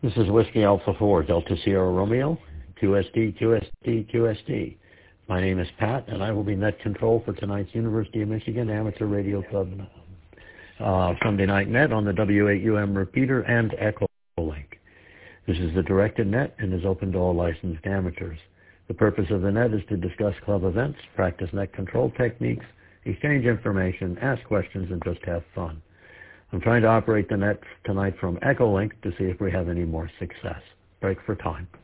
This is Whiskey Alpha 4, Delta Sierra Romeo, QSD, QSD, QSD. My name is Pat, and I will be net control for tonight's University of Michigan Amateur Radio Club Sunday Night Net on the W8UM repeater and Echo link. This is the directed net and is open to all licensed amateurs. The purpose of the net is to discuss club events, practice net control techniques, exchange information, ask questions, and just have fun. I'm trying to operate the net tonight from Echo Link to see if we have any more success. Break for time.